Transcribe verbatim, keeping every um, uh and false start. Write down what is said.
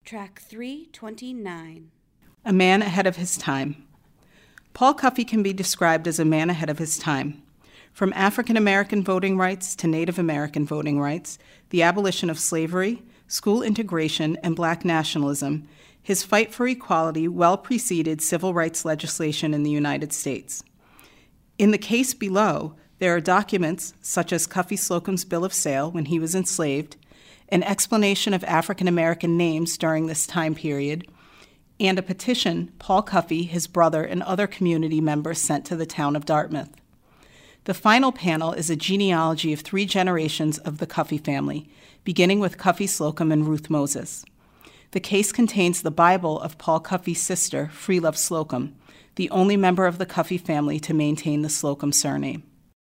Track three twenty-nine. A man ahead of his time. Paul Cuffey can be described as a man ahead of his time. From African American voting rights to Native American voting rights, the abolition of slavery, school integration, and black nationalism, his fight for equality well preceded civil rights legislation in the United States. In the case below, there are documents such as Cuffey Slocum's bill of sale when he was enslaved, an explanation of African American names during this time period, and a petition Paul Cuffey, his brother, and other community members sent to the town of Dartmouth. The final panel is a genealogy of three generations of the Cuffey family, beginning with Cuffey Slocum and Ruth Moses. The case contains the Bible of Paul Cuffey's sister, Freelove Slocum, the only member of the Cuffey family to maintain the Slocum surname.